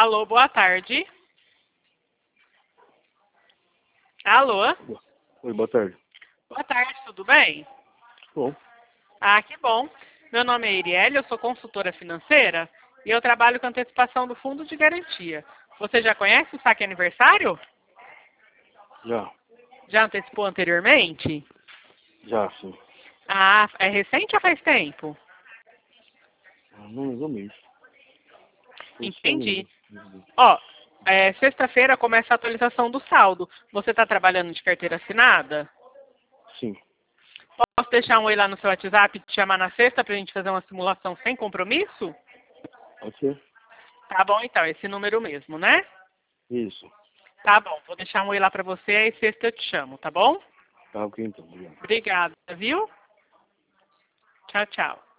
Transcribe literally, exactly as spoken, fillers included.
Alô, boa tarde. Alô? Oi, boa tarde. Boa tarde, tudo bem? Bom, Ah, que bom. Meu nome é Iriele, eu sou consultora financeira e eu trabalho com antecipação do fundo de garantia. Você já conhece o saque aniversário? já, Já antecipou anteriormente? já, sim. Ah, é recente ou faz tempo? Não, mais ou menos. Esse Entendi. ano, Ó, é, sexta-feira começa a atualização do saldo. Você está trabalhando de carteira assinada? sim, Posso deixar um oi lá no seu WhatsApp e te chamar na sexta para a gente fazer uma simulação sem compromisso? pode ser? Tá bom, então, esse número mesmo, né? Isso. Tá bom, vou deixar um oi lá para você, aí sexta eu te chamo, tá bom? Tá ok, então. Obrigado. Obrigada, viu? Tchau, tchau.